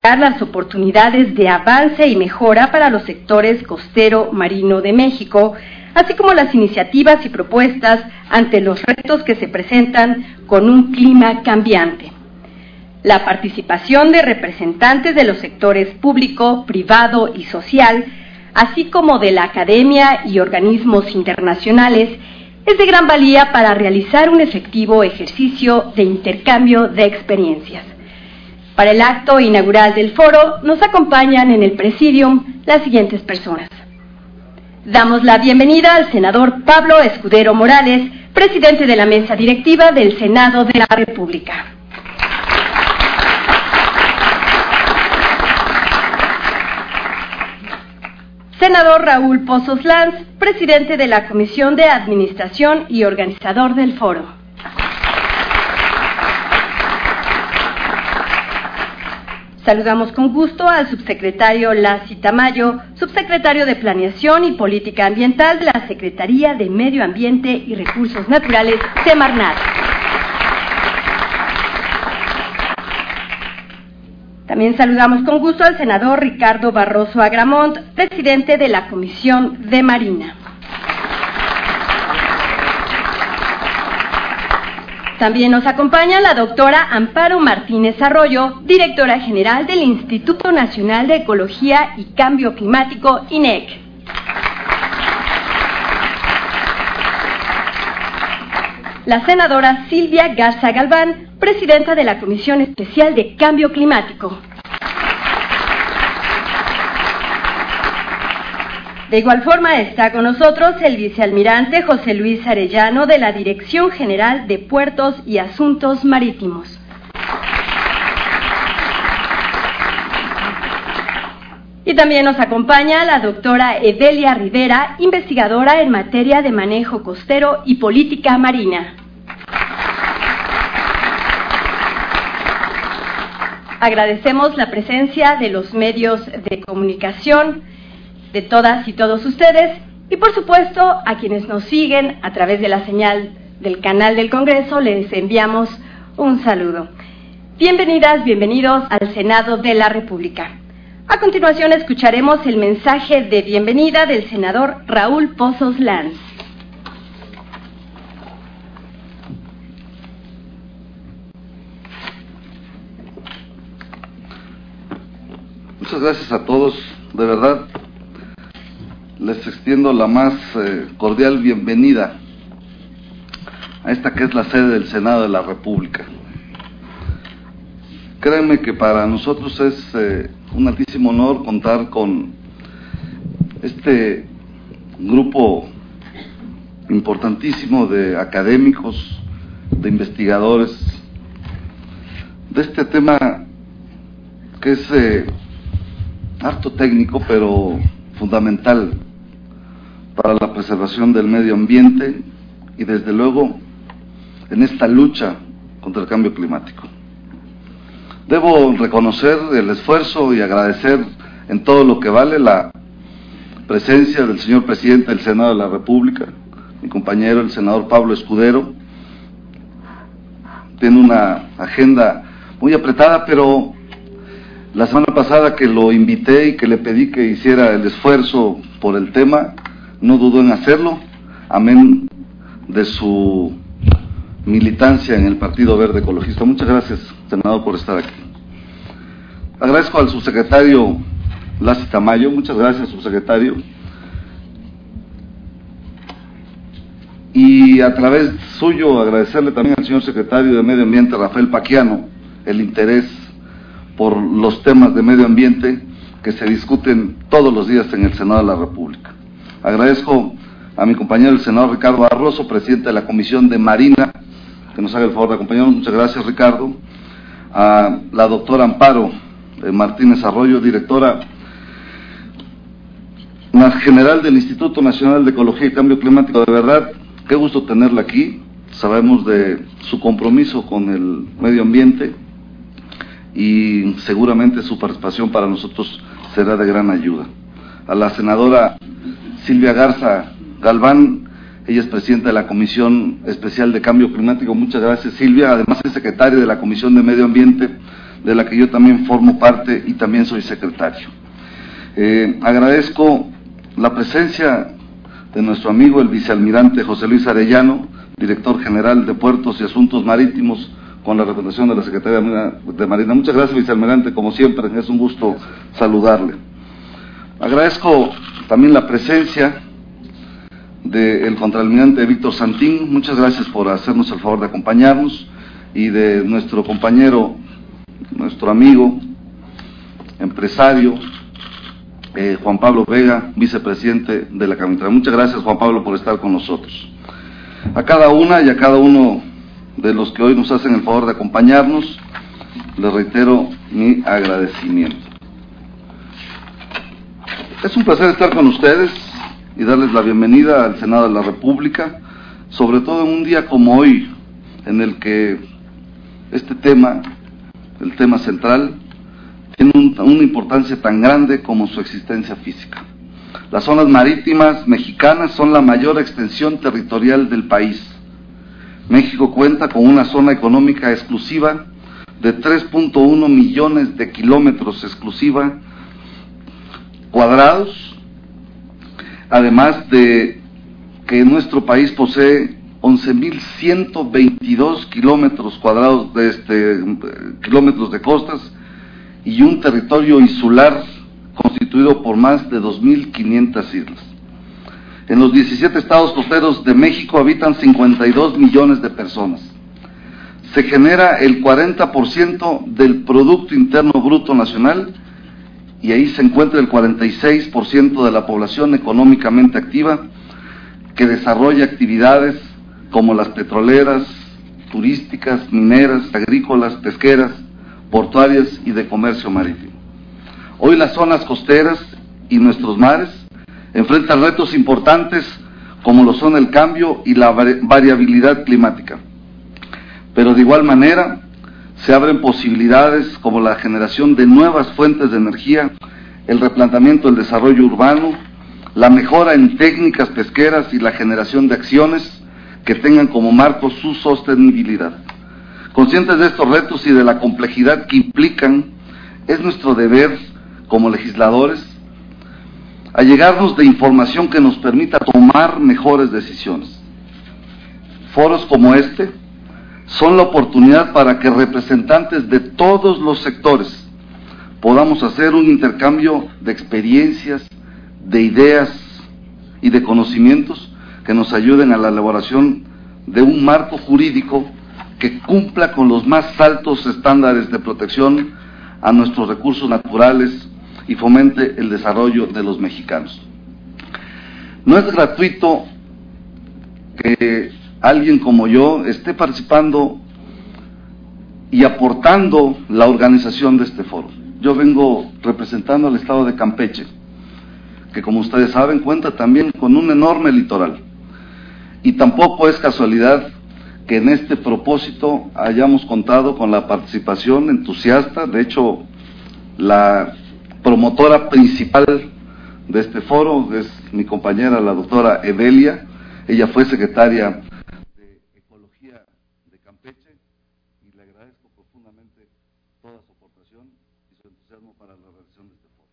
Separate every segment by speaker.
Speaker 1: las oportunidades de avance y mejora para los sectores costero marino de México, así como las iniciativas y propuestas ante los retos que se presentan con un clima cambiante. La participación de representantes de los sectores público, privado y social, así como de la academia y organismos internacionales, es de gran valía para realizar un efectivo ejercicio de intercambio de experiencias. Para el acto inaugural del foro nos acompañan en el presidium las siguientes personas. Damos la bienvenida al senador Pablo Escudero Morales, presidente de la mesa directiva del Senado de la República. Senador Raúl Pozos Lanz, presidente de la Comisión de Administración y organizador del foro. Saludamos con gusto al subsecretario Lacy Tamayo, subsecretario de Planeación y Política Ambiental de la Secretaría de Medio Ambiente y Recursos Naturales, Semarnat. También saludamos con gusto al senador Ricardo Barroso Agramont, presidente de la Comisión de Marina. También nos acompaña la doctora Amparo Martínez Arroyo, directora general del Instituto Nacional de Ecología y Cambio Climático, INEC. La senadora Silvia Garza Galván, presidenta de la Comisión Especial de Cambio Climático. De igual forma está con nosotros el vicealmirante José Luis Arellano de la Dirección General de Puertos y Asuntos Marítimos. Y también nos acompaña la doctora Evelia Rivera, investigadora en materia de manejo costero y política marina. Agradecemos la presencia de los medios de comunicación, de todas y todos ustedes, y por supuesto a quienes nos siguen a través de la señal del canal del Congreso, les enviamos un saludo. Bienvenidas, bienvenidos al Senado de la República. A continuación escucharemos el mensaje de bienvenida del senador Raúl Pozos Lanz.
Speaker 2: Muchas gracias a todos, de verdad. Les extiendo la más cordial bienvenida a esta que es la sede del Senado de la República. Créanme que para nosotros es un altísimo honor contar con este grupo importantísimo de académicos, de investigadores, de este tema que es harto técnico, pero fundamental para la preservación del medio ambiente y desde luego en esta lucha contra el cambio climático. Debo reconocer el esfuerzo y agradecer en todo lo que vale la presencia del señor presidente del Senado de la República, mi compañero el senador Pablo Escudero. Tiene una agenda muy apretada, pero la semana pasada que lo invité y que le pedí que hiciera el esfuerzo por el tema, no dudó en hacerlo, amén de su militancia en el Partido Verde Ecologista. Muchas gracias, senador, por estar aquí. Agradezco al subsecretario Lacy Tamayo, muchas gracias, subsecretario. Y a través suyo agradecerle también al señor secretario de Medio Ambiente, Rafael Paquiano, el interés por los temas de medio ambiente que se discuten todos los días en el Senado de la República. Agradezco a mi compañero el senador Ricardo Barroso, presidente de la Comisión de Marina, que nos haga el favor de acompañarnos. Muchas gracias, Ricardo. A la doctora Amparo Martínez Arroyo, directora general del Instituto Nacional de Ecología y Cambio Climático. De verdad, qué gusto tenerla aquí. Sabemos de su compromiso con el medio ambiente y seguramente su participación para nosotros será de gran ayuda. A la senadora Silvia Garza Galván, ella es presidenta de la Comisión Especial de Cambio Climático. Muchas gracias, Silvia. Además es secretaria de la Comisión de Medio Ambiente de la que yo también formo parte y también soy secretario. Agradezco la presencia de nuestro amigo el vicealmirante José Luis Arellano, director general de Puertos y Asuntos Marítimos, con la representación de la Secretaría de Marina. Muchas gracias, vicealmirante, como siempre, es un gusto saludarle. Agradezco también la presencia del contraalmirante Víctor Santín, muchas gracias por hacernos el favor de acompañarnos, y de nuestro compañero, nuestro amigo, empresario, Juan Pablo Vega, vicepresidente de la Caminera. Muchas gracias, Juan Pablo, por estar con nosotros. A cada una y a cada uno de los que hoy nos hacen el favor de acompañarnos, les reitero mi agradecimiento. Es un placer estar con ustedes y darles la bienvenida al Senado de la República, sobre todo en un día como hoy, en el que este tema, el tema central, tiene una importancia tan grande como su existencia física. Las zonas marítimas mexicanas son la mayor extensión territorial del país. México cuenta con una zona económica exclusiva de 3.1 millones de kilómetros exclusiva cuadrados, además de que nuestro país posee 11.122 kilómetros cuadrados kilómetros de costas y un territorio insular constituido por más de 2.500 islas. En los 17 estados costeros de México habitan 52 millones de personas. Se genera el 40% del Producto Interno Bruto Nacional, y ahí se encuentra el 46% de la población económicamente activa, que desarrolla actividades como las petroleras, turísticas, mineras, agrícolas, pesqueras, portuarias y de comercio marítimo. Hoy las zonas costeras y nuestros mares enfrentan retos importantes como lo son el cambio y la variabilidad climática. Pero de igual manera se abren posibilidades como la generación de nuevas fuentes de energía, el replanteamiento del desarrollo urbano, la mejora en técnicas pesqueras y la generación de acciones que tengan como marco su sostenibilidad. Conscientes de estos retos y de la complejidad que implican, es nuestro deber como legisladores allegarnos de información que nos permita tomar mejores decisiones. Foros como este son la oportunidad para que representantes de todos los sectores podamos hacer un intercambio de experiencias, de ideas y de conocimientos que nos ayuden a la elaboración de un marco jurídico que cumpla con los más altos estándares de protección a nuestros recursos naturales y fomente el desarrollo de los mexicanos. No es gratuito que alguien como yo esté participando y aportando la organización de este foro. Yo vengo representando al estado de Campeche, que como ustedes saben cuenta también con un enorme litoral. Y tampoco es casualidad que en este propósito hayamos contado con la participación entusiasta. De hecho, la promotora principal de este foro es mi compañera, la doctora Evelia. Ella fue secretaria de Ecología de Campeche y le agradezco profundamente toda su aportación y su entusiasmo para la realización de este foro.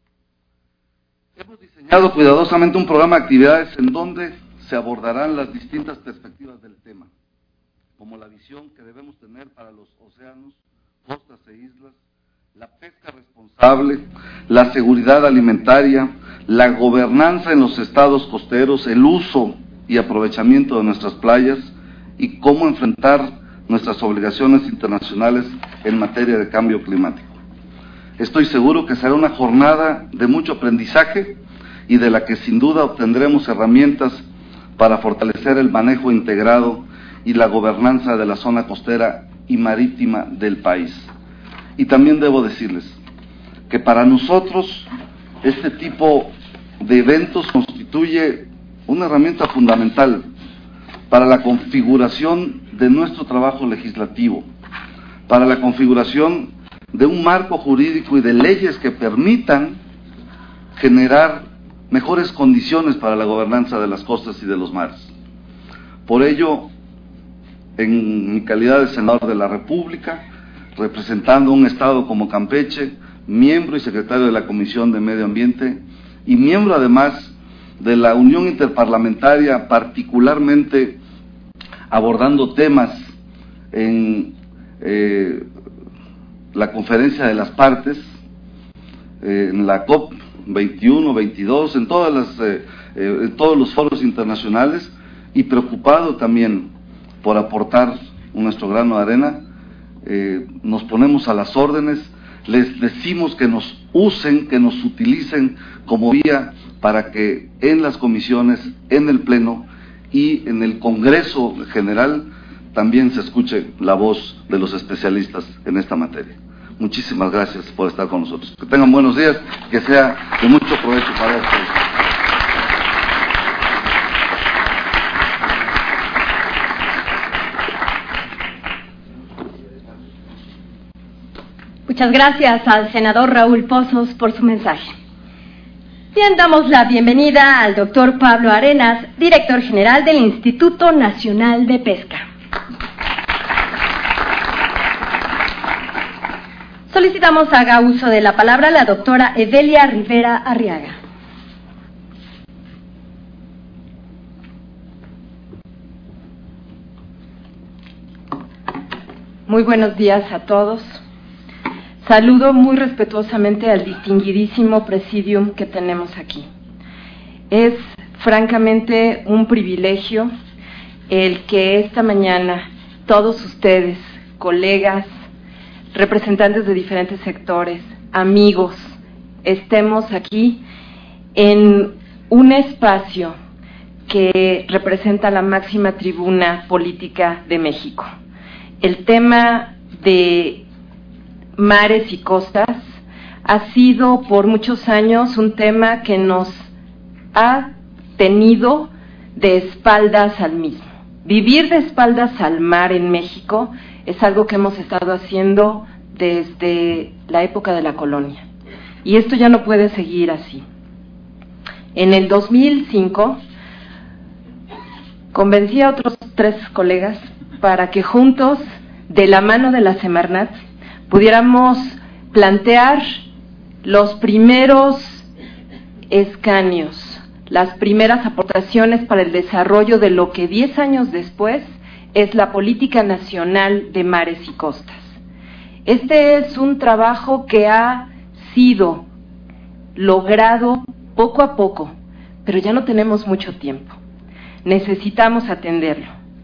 Speaker 2: Hemos diseñado cuidadosamente un programa de actividades en donde se abordarán las distintas perspectivas del tema, como la visión que debemos tener para los océanos, costas e islas, la pesca responsable, la seguridad alimentaria, la gobernanza en los estados costeros, el uso y aprovechamiento de nuestras playas y cómo enfrentar nuestras obligaciones internacionales en materia de cambio climático. Estoy seguro que será una jornada de mucho aprendizaje y de la que sin duda obtendremos herramientas para fortalecer el manejo integrado y la gobernanza de la zona costera y marítima del país. Y también debo decirles que para nosotros este tipo de eventos constituye una herramienta fundamental para la configuración de nuestro trabajo legislativo, para la configuración de un marco jurídico y de leyes que permitan generar mejores condiciones para la gobernanza de las costas y de los mares. Por ello, en mi calidad de senador de la República, representando un estado como Campeche, miembro y secretario de la Comisión de Medio Ambiente y miembro además de la Unión Interparlamentaria, particularmente abordando temas en la Conferencia de las Partes, en la COP 21, 22, en todos los foros internacionales, y preocupado también por aportar nuestro grano de arena. Nos ponemos a las órdenes, les decimos que nos usen, que nos utilicen como vía para que en las comisiones, en el Pleno y en el Congreso General también se escuche la voz de los especialistas en esta materia. Muchísimas gracias por estar con nosotros. Que tengan buenos días, que sea de mucho provecho para ustedes.
Speaker 1: Muchas gracias al senador Raúl Pozos por su mensaje. Bien, damos la bienvenida al doctor Pablo Arenas, director general del Instituto Nacional de Pesca. Solicitamos haga uso de la palabra la doctora Evelia Rivera Arriaga.
Speaker 3: Muy buenos días a todos. Saludo muy respetuosamente al distinguidísimo presidium que tenemos aquí. Es francamente un privilegio el que esta mañana todos ustedes, colegas, representantes de diferentes sectores, amigos, estemos aquí en un espacio que representa la máxima tribuna política de México. El tema de mares y costas ha sido por muchos años un tema que nos ha tenido de espaldas al mismo. Vivir de espaldas al mar en México es algo que hemos estado haciendo desde la época de la colonia. Y esto ya no puede seguir así. En el 2005 convencí a otros 3 colegas para que juntos, de la mano de la Semarnat, pudiéramos plantear los primeros escanios, las primeras aportaciones para el desarrollo de lo que 10 años después es la Política Nacional de Mares y Costas. Este es un trabajo que ha sido logrado poco a poco, pero ya no tenemos mucho tiempo. Necesitamos atenderlo.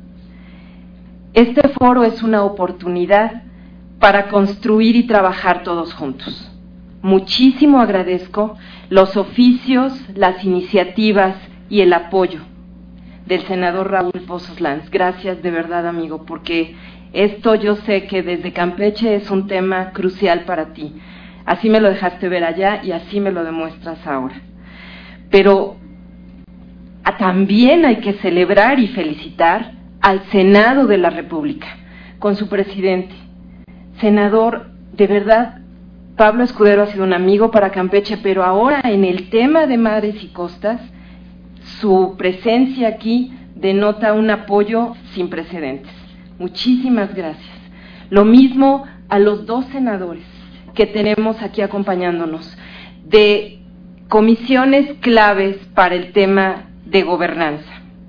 Speaker 3: Este foro es una oportunidad para construir y trabajar todos juntos. Muchísimo agradezco los oficios, las iniciativas y el apoyo del senador Raúl Pozos Lanz. Gracias de verdad, amigo, porque esto yo sé que desde Campeche es un tema crucial para ti. Así me lo dejaste ver allá y así me lo demuestras ahora. Pero también hay que celebrar y felicitar al Senado de la República, con su presidente. Senador, de verdad, Pablo Escudero ha sido un amigo para Campeche, pero ahora en el tema de mares y costas, su presencia aquí denota un apoyo sin precedentes. Muchísimas gracias. Lo mismo a los 2 senadores que tenemos aquí acompañándonos, de comisiones claves para el tema de gobernanza.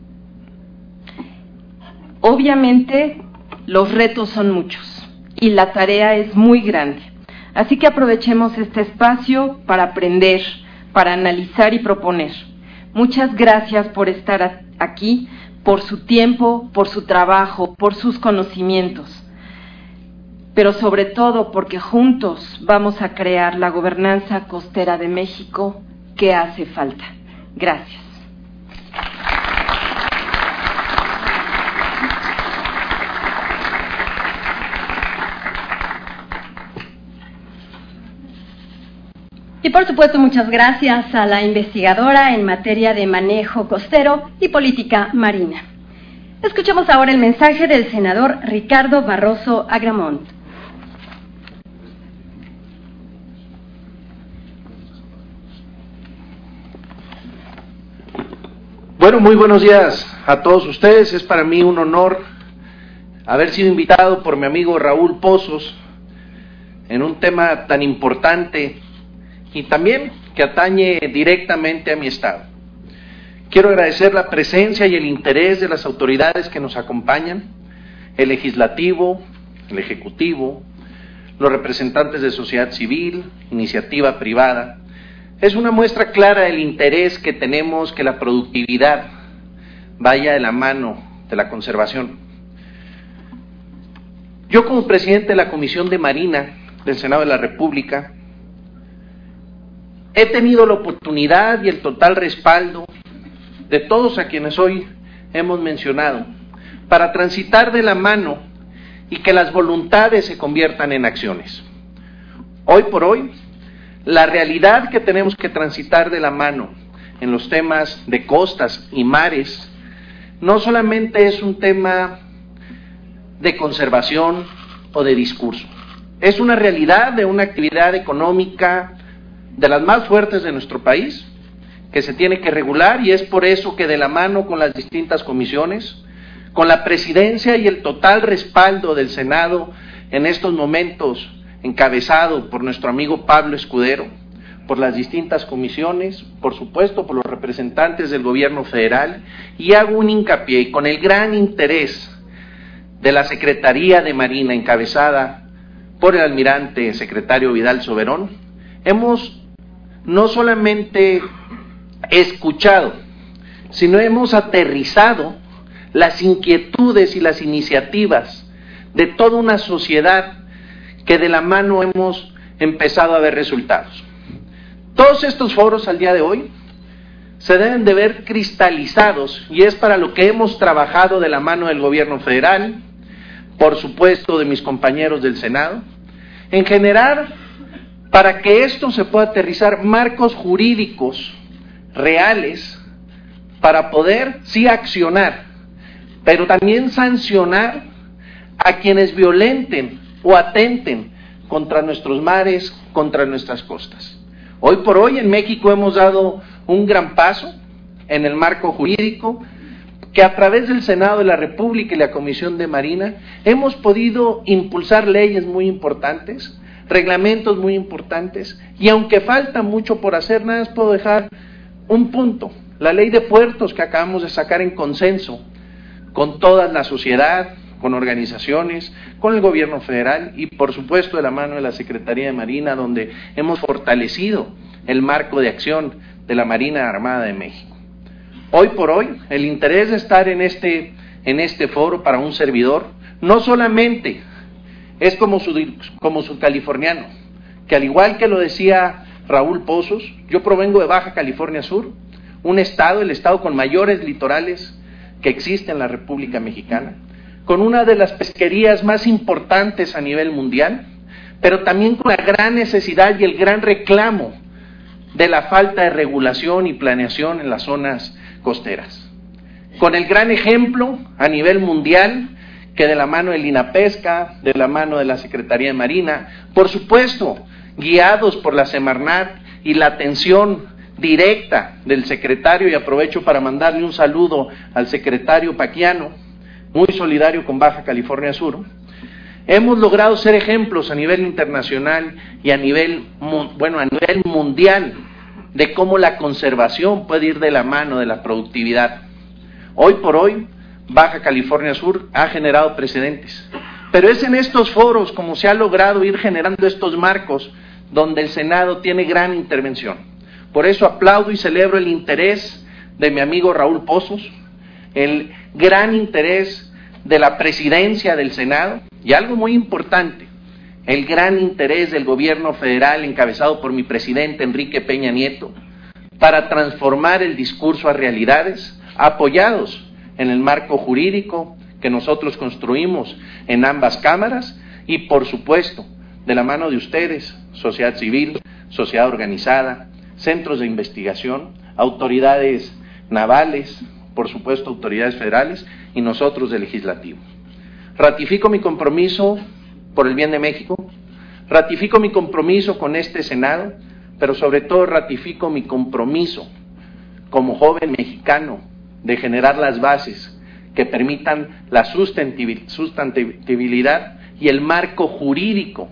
Speaker 3: Obviamente, los retos son muchos y la tarea es muy grande. Así que aprovechemos este espacio para aprender, para analizar y proponer. Muchas gracias por estar aquí, por su tiempo, por su trabajo, por sus conocimientos, pero sobre todo porque juntos vamos a crear la gobernanza costera de México que hace falta. Gracias.
Speaker 1: Y por supuesto, muchas gracias a la investigadora en materia de manejo costero y política marina. Escuchemos ahora el mensaje del senador Ricardo Barroso Agramont.
Speaker 4: Bueno, muy buenos días a todos ustedes. Es para mí un honor haber sido invitado por mi amigo Raúl Pozos en un tema tan importante y también que atañe directamente a mi estado. Quiero agradecer la presencia y el interés de las autoridades que nos acompañan, el legislativo, el ejecutivo, los representantes de sociedad civil, iniciativa privada. Es una muestra clara del interés que tenemos que la productividad vaya de la mano de la conservación. Yo, como presidente de la Comisión de Marina del Senado de la República, he tenido la oportunidad y el total respaldo de todos a quienes hoy hemos mencionado para transitar de la mano y que las voluntades se conviertan en acciones. Hoy por hoy, la realidad que tenemos que transitar de la mano en los temas de costas y mares no solamente es un tema de conservación o de discurso, es una realidad de una actividad económica de las más fuertes de nuestro país, que se tiene que regular, y es por eso que de la mano con las distintas comisiones, con la presidencia y el total respaldo del Senado en estos momentos, encabezado por nuestro amigo Pablo Escudero, por las distintas comisiones, por supuesto por los representantes del gobierno federal, y hago un hincapié, y con el gran interés de la Secretaría de Marina, encabezada por el almirante secretario Vidal Soberón, hemos no solamente escuchado, sino hemos aterrizado las inquietudes y las iniciativas de toda una sociedad que de la mano hemos empezado a ver resultados. Todos estos foros al día de hoy se deben de ver cristalizados, y es para lo que hemos trabajado de la mano del gobierno federal, por supuesto de mis compañeros del Senado, en generar para que esto se pueda aterrizar marcos jurídicos reales para poder sí accionar, pero también sancionar a quienes violenten o atenten contra nuestros mares, contra nuestras costas. Hoy por hoy en México hemos dado un gran paso en el marco jurídico que a través del Senado de la República y la Comisión de Marina hemos podido impulsar leyes muy importantes, reglamentos muy importantes, y aunque falta mucho por hacer, nada más puedo dejar un punto: la ley de puertos que acabamos de sacar en consenso con toda la sociedad, con organizaciones, con el gobierno federal y por supuesto de la mano de la Secretaría de Marina, donde hemos fortalecido el marco de acción de la Marina Armada de México. Hoy por hoy, el interés de estar en este foro para un servidor no solamente es como su californiano, que al igual que lo decía Raúl Pozos, yo provengo de Baja California Sur, un estado, el estado con mayores litorales que existe en la República Mexicana, con una de las pesquerías más importantes a nivel mundial, pero también con la gran necesidad y el gran reclamo de la falta de regulación y planeación en las zonas costeras. Con el gran ejemplo a nivel mundial que de la mano del INAPESCA, de la mano de la Secretaría de Marina, por supuesto, guiados por la Semarnat y la atención directa del secretario, y aprovecho para mandarle un saludo al secretario Paquiano, muy solidario con Baja California Sur, hemos logrado ser ejemplos a nivel internacional y a nivel mundial de cómo la conservación puede ir de la mano de la productividad. Hoy por hoy, Baja California Sur ha generado precedentes, pero es en estos foros como se ha logrado ir generando estos marcos donde el Senado tiene gran intervención. Por eso aplaudo y celebro el interés de mi amigo Raúl Pozos, el gran interés de la presidencia del Senado y algo muy importante, el gran interés del gobierno federal encabezado por mi presidente Enrique Peña Nieto para transformar el discurso a realidades, apoyados en el marco jurídico que nosotros construimos en ambas cámaras y por supuesto de la mano de ustedes, sociedad civil, sociedad organizada, centros de investigación, autoridades navales, por supuesto autoridades federales y nosotros del legislativo. Ratifico mi compromiso por el bien de México, ratifico mi compromiso con este Senado, pero sobre todo ratifico mi compromiso como joven mexicano de generar las bases que permitan la sustentabilidad y el marco jurídico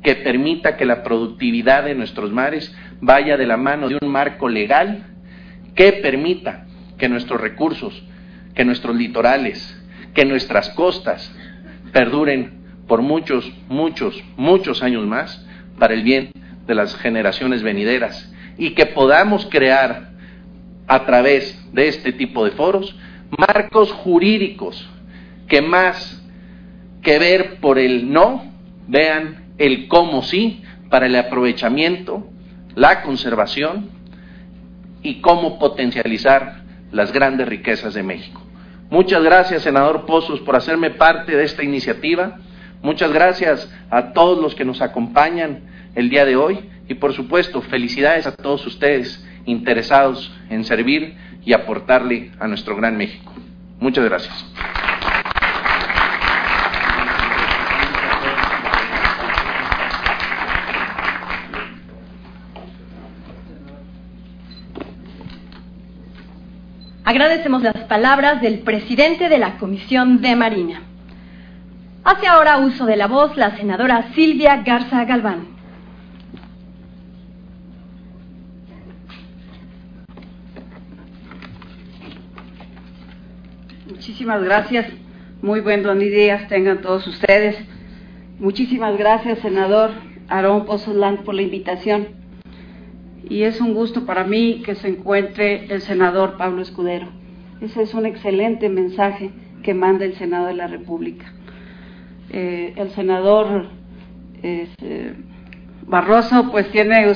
Speaker 4: que permita que la productividad de nuestros mares vaya de la mano de un marco legal que permita que nuestros recursos, que nuestros litorales, que nuestras costas perduren por muchos, muchos, muchos años más para el bien de las generaciones venideras, y que podamos crear a través de este tipo de foros marcos jurídicos que más que ver por el no, vean el cómo sí para el aprovechamiento, la conservación y cómo potencializar las grandes riquezas de México. Muchas gracias, senador Pozos, por hacerme parte de esta iniciativa. Muchas gracias a todos los que nos acompañan el día de hoy y, por supuesto, felicidades a todos ustedes interesados en servir y aportarle a nuestro gran México. Muchas gracias.
Speaker 1: Agradecemos las palabras del presidente de la Comisión de Marina. Hace ahora uso de la voz la senadora Silvia Garza Galván.
Speaker 5: Muchísimas gracias. Muy buenos días tengan todos ustedes. Muchísimas gracias, senador Aarón Pozos Lanz, por la invitación. Y es un gusto para mí que se encuentre el senador Pablo Escudero. Ese es un excelente mensaje que manda el Senado de la República. El senador Barroso, pues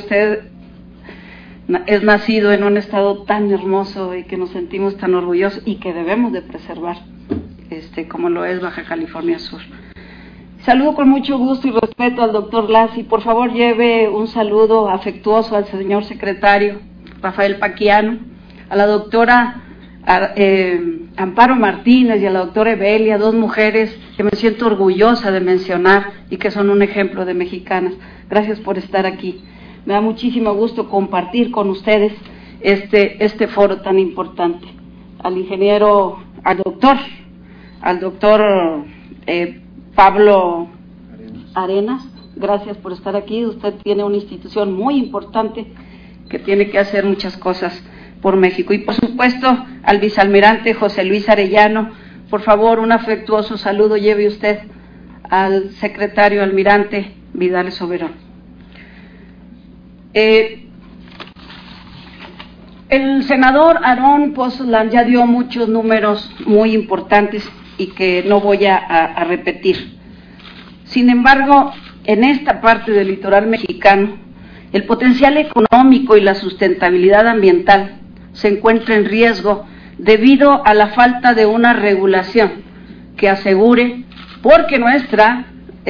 Speaker 5: es nacido en un estado tan hermoso y que nos sentimos tan orgullosos y que debemos de preservar, como lo es Baja California Sur. Saludo con mucho gusto y respeto al doctor Lassi. Por favor, lleve un saludo afectuoso al señor secretario Rafael Paquiano, a la doctora Amparo Martínez y a la doctora Evelia, dos mujeres que me siento orgullosa de mencionar y que son un ejemplo de mexicanas. Gracias por estar aquí. Me da muchísimo gusto compartir con ustedes este foro tan importante. Al doctor Pablo Arenas, gracias por estar aquí. Usted tiene una institución muy importante que tiene que hacer muchas cosas por México. Y por supuesto al vicealmirante José Luis Arellano, por favor, un afectuoso saludo lleve usted al secretario almirante Vidal Soberón. El senador Aarón Pozos Lanz ya dio muchos números muy importantes y que no voy a repetir. Sin embargo, en esta parte del litoral mexicano, el potencial económico y la sustentabilidad ambiental se encuentra en riesgo debido a la falta de una regulación que asegure, porque nuestro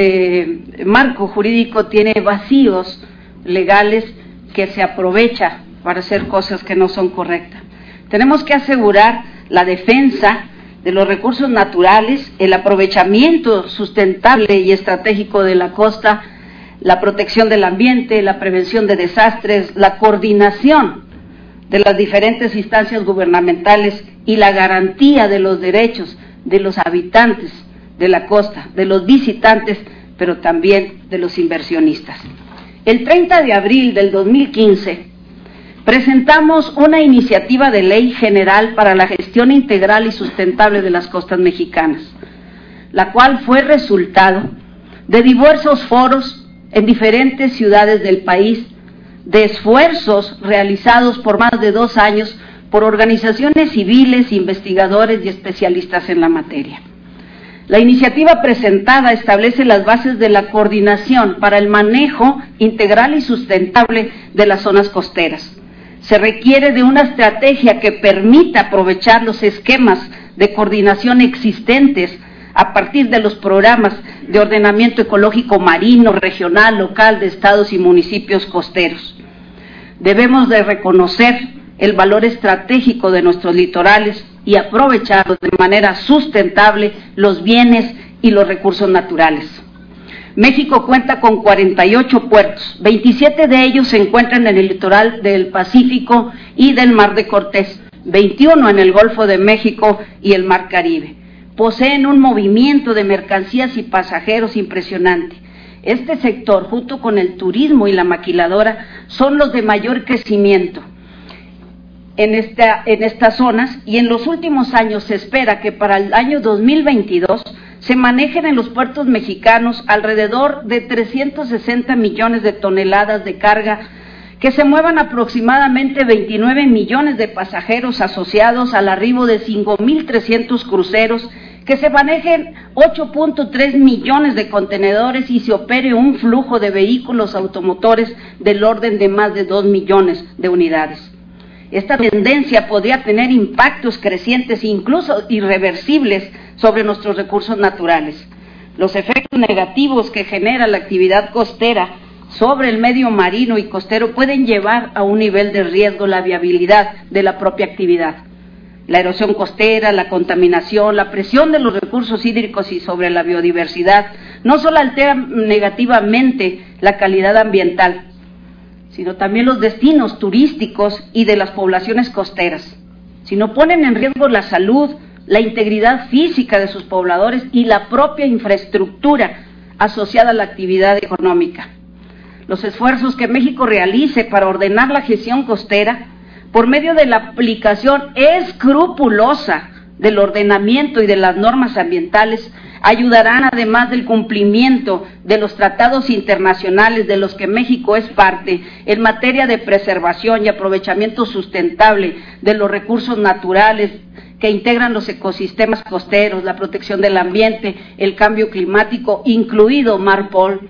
Speaker 5: marco jurídico tiene vacíos legales que se aprovecha para hacer cosas que no son correctas. Tenemos que asegurar la defensa de los recursos naturales, el aprovechamiento sustentable y estratégico de la costa, la protección del ambiente, la prevención de desastres, la coordinación de las diferentes instancias gubernamentales y la garantía de los derechos de los habitantes de la costa, de los visitantes, pero también de los inversionistas. El 30 de abril del 2015 presentamos una iniciativa de ley general para la gestión integral y sustentable de las costas mexicanas, la cual fue resultado de diversos foros en diferentes ciudades del país, de esfuerzos realizados por más de 2 años por organizaciones civiles, investigadores y especialistas en la materia. La iniciativa presentada establece las bases de la coordinación para el manejo integral y sustentable de las zonas costeras. Se requiere de una estrategia que permita aprovechar los esquemas de coordinación existentes a partir de los programas de ordenamiento ecológico marino, regional, local, de estados y municipios costeros. Debemos de reconocer el valor estratégico de nuestros litorales y aprovechar de manera sustentable los bienes y los recursos naturales. México cuenta con 48 puertos, 27 de ellos se encuentran en el litoral del Pacífico y del Mar de Cortés, 21 en el Golfo de México y el Mar Caribe. Poseen un movimiento de mercancías y pasajeros impresionante. Este sector, junto con el turismo y la maquiladora, son los de mayor crecimiento en estas zonas, y en los últimos años se espera que para el año 2022 se manejen en los puertos mexicanos alrededor de 360 millones de toneladas de carga, que se muevan aproximadamente 29 millones de pasajeros asociados al arribo de 5.300 cruceros, que se manejen 8.3 millones de contenedores y se opere un flujo de vehículos automotores del orden de más de 2 millones de unidades. Esta tendencia podría tener impactos crecientes, incluso irreversibles, sobre nuestros recursos naturales. Los efectos negativos que genera la actividad costera sobre el medio marino y costero pueden llevar a un nivel de riesgo la viabilidad de la propia actividad. La erosión costera, la contaminación, la presión de los recursos hídricos y sobre la biodiversidad no solo alteran negativamente la calidad ambiental, sino también los destinos turísticos y de las poblaciones costeras, sino ponen en riesgo la salud, la integridad física de sus pobladores y la propia infraestructura asociada a la actividad económica. Los esfuerzos que México realice para ordenar la gestión costera por medio de la aplicación escrupulosa del ordenamiento y de las normas ambientales ayudarán, además del cumplimiento de los tratados internacionales de los que México es parte, en materia de preservación y aprovechamiento sustentable de los recursos naturales que integran los ecosistemas costeros, la protección del ambiente, el cambio climático, incluido MARPOL,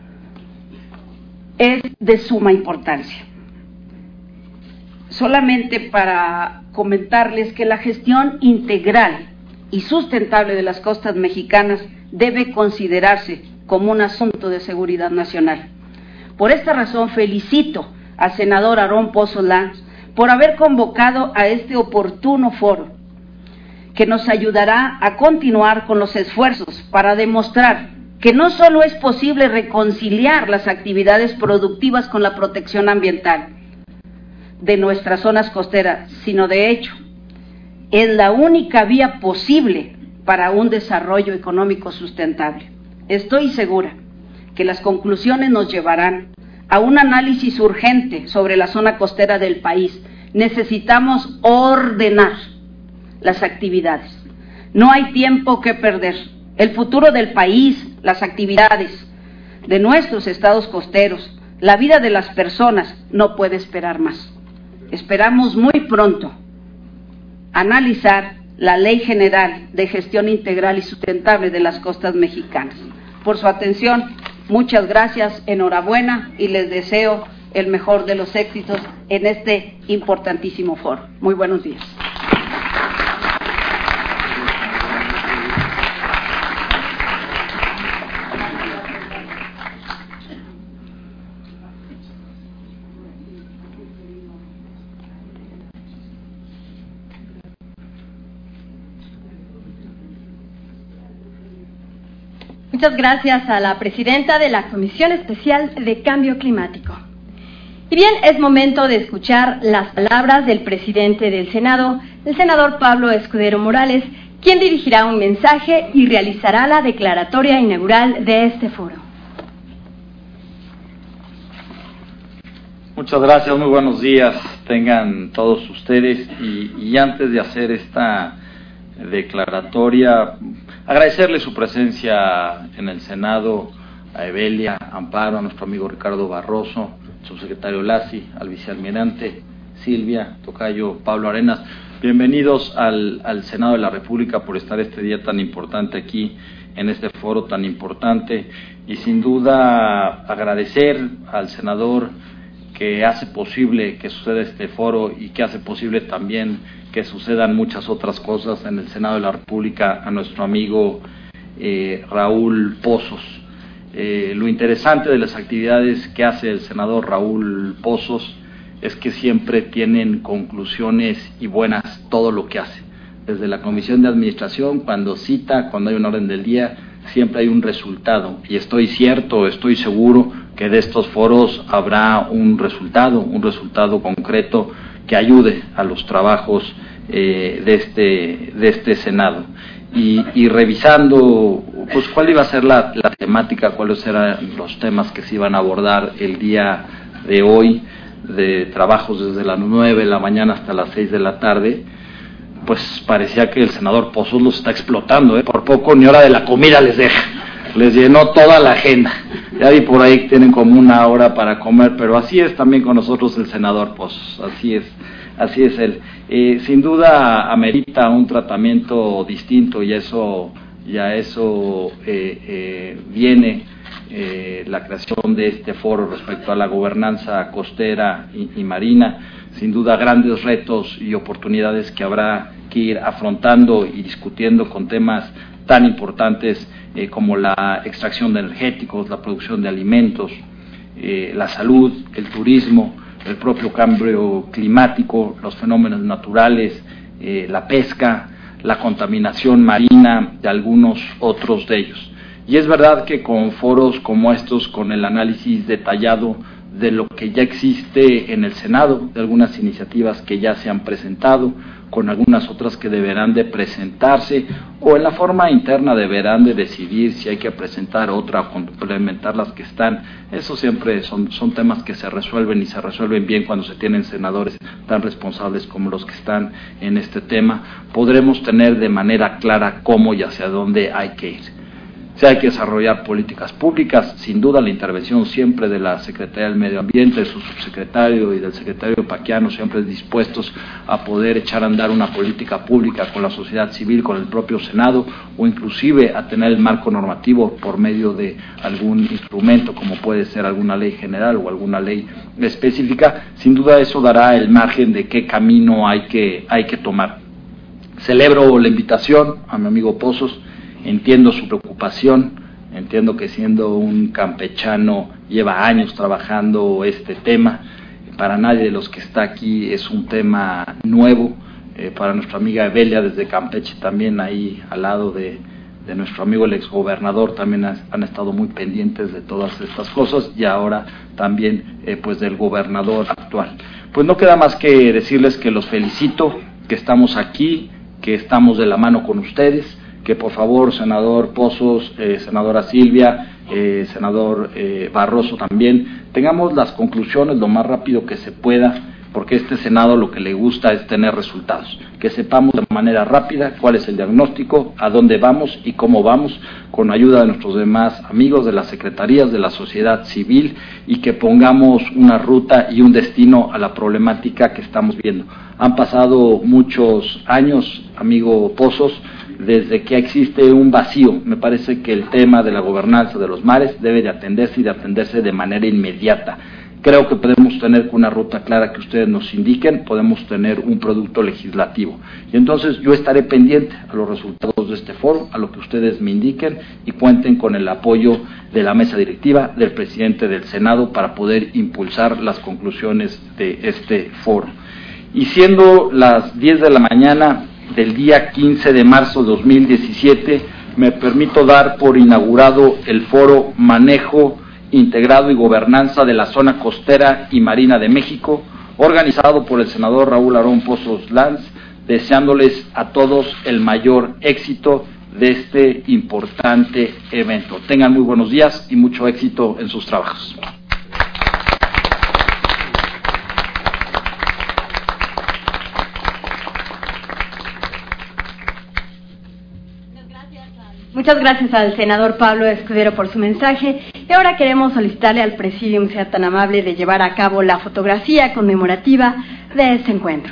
Speaker 5: es de suma importancia. Solamente para comentarles que la gestión integral y sustentable de las costas mexicanas debe considerarse como un asunto de seguridad nacional. Por esta razón felicito al senador Aarón Pozos Lanz por haber convocado a este oportuno foro, que nos ayudará a continuar con los esfuerzos para demostrar que no solo es posible reconciliar las actividades productivas con la protección ambiental de nuestras zonas costeras, sino de hecho es la única vía posible para un desarrollo económico sustentable. Estoy segura que las conclusiones nos llevarán a un análisis urgente sobre la zona costera del país. Necesitamos ordenar las actividades. No hay tiempo que perder. El futuro del país, las actividades de nuestros estados costeros, la vida de las personas no puede esperar más. Esperamos muy pronto analizar la Ley General de Gestión Integral y Sustentable de las Costas Mexicanas. Por su atención, muchas gracias, enhorabuena y les deseo el mejor de los éxitos en este importantísimo foro. Muy buenos días.
Speaker 1: Muchas gracias a la presidenta de la Comisión Especial de Cambio Climático. Y bien, es momento de escuchar las palabras del presidente del Senado, el senador Pablo Escudero Morales, quien dirigirá un mensaje y realizará la declaratoria inaugural de este foro.
Speaker 6: Muchas gracias, muy buenos días tengan todos ustedes y antes de hacer esta declaratoria, agradecerle su presencia en el Senado a Evelia, Amparo, a nuestro amigo Ricardo Barroso, subsecretario Lassi, al vicealmirante Silvia, tocayo Pablo Arenas. Bienvenidos al Senado de la República por estar este día tan importante aquí, en este foro tan importante, y sin duda agradecer al senador que hace posible que suceda este foro y que hace posible también que sucedan muchas otras cosas en el Senado de la República, a nuestro amigo Raúl Pozos. Lo interesante de las actividades que hace el senador Raúl Pozos es que siempre tienen conclusiones y buenas todo lo que hace. Desde la Comisión de Administración, cuando cita, cuando hay un orden del día, siempre hay un resultado. Y estoy seguro que de estos foros habrá un resultado concreto que ayude a los trabajos de este Senado. Y revisando pues cuál iba a ser la temática, cuáles eran los temas que se iban a abordar el día de hoy, de trabajos desde las 9 de la mañana hasta las 6 de la tarde, pues parecía que el senador Pozos los está explotando, por poco ni hora de la comida les deja, les llenó toda la agenda. Ya vi por ahí que tienen como una hora para comer, pero así es también con nosotros el senador Pozos, así es él. Sin duda amerita un tratamiento distinto y eso viene la creación de este foro respecto a la gobernanza costera y marina. Sin duda grandes retos y oportunidades que habrá que ir afrontando y discutiendo con temas tan importantes como la extracción de energéticos, la producción de alimentos, la salud, el turismo, el propio cambio climático, los fenómenos naturales, la pesca, la contaminación marina y algunos otros de ellos. Y es verdad que con foros como estos, con el análisis detallado de lo que ya existe en el Senado, de algunas iniciativas que ya se han presentado, con algunas otras que deberán de presentarse, o en la forma interna deberán de decidir si hay que presentar otra o complementar las que están. Eso siempre son temas que se resuelven y se resuelven bien cuando se tienen senadores tan responsables como los que están en este tema. Podremos tener de manera clara cómo y hacia dónde hay que ir. Si hay que desarrollar políticas públicas, sin duda la intervención siempre de la Secretaría del Medio Ambiente, de su subsecretario y del secretario Paquiano, siempre dispuestos a poder echar a andar una política pública con la sociedad civil, con el propio Senado, o inclusive a tener el marco normativo por medio de algún instrumento, como puede ser alguna ley general o alguna ley específica. Sin duda eso dará el margen de qué camino hay que tomar. Celebro la invitación a mi amigo Pozos. Entiendo su preocupación, entiendo que siendo un campechano lleva años trabajando este tema. Para nadie de los que está aquí es un tema nuevo. Para nuestra amiga Evelia desde Campeche también, ahí al lado de nuestro amigo el exgobernador, también han estado muy pendientes de todas estas cosas, y ahora también pues del gobernador actual. Pues no queda más que decirles que los felicito, que estamos aquí, que estamos de la mano con ustedes, que por favor, senador Pozos, senadora Silvia, senador Barroso también, tengamos las conclusiones lo más rápido que se pueda, porque este Senado lo que le gusta es tener resultados, que sepamos de manera rápida cuál es el diagnóstico, a dónde vamos y cómo vamos, con ayuda de nuestros demás amigos de las secretarías, de la sociedad civil, y que pongamos una ruta y un destino a la problemática que estamos viendo. Han pasado muchos años, amigo Pozos, desde que existe un vacío. Me parece que el tema de la gobernanza de los mares debe de atenderse y de atenderse de manera inmediata. Creo que podemos tener una ruta clara que ustedes nos indiquen, podemos tener un producto legislativo. Y entonces yo estaré pendiente a los resultados de este foro, a lo que ustedes me indiquen, y cuenten con el apoyo de la mesa directiva, del presidente del Senado, para poder impulsar las conclusiones de este foro. Y siendo las 10 de la mañana del día 15 de marzo de 2017, me permito dar por inaugurado el foro Manejo Integrado y Gobernanza de la Zona Costera y Marina de México, organizado por el senador Raúl Aarón Pozos Lanz, deseándoles a todos el mayor éxito de este importante evento. Tengan muy buenos días y mucho éxito en sus trabajos.
Speaker 1: Muchas gracias al senador Pablo Escudero por su mensaje, y ahora queremos solicitarle al Presidium sea tan amable de llevar a cabo la fotografía conmemorativa de este encuentro.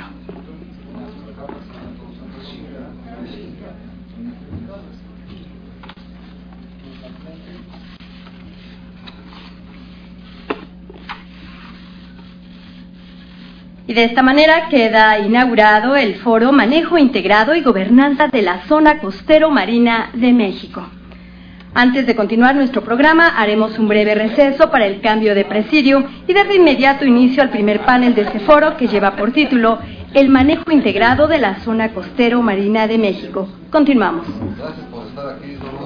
Speaker 1: Y de esta manera queda inaugurado el Foro Manejo Integrado y Gobernanza de la Zona Costero-Marina de México. Antes de continuar nuestro programa, haremos un breve receso para el cambio de presidium y dar de inmediato inicio al primer panel de este foro, que lleva por título El Manejo Integrado de la Zona Costero-Marina de México. Continuamos.
Speaker 2: Gracias por estar aquí.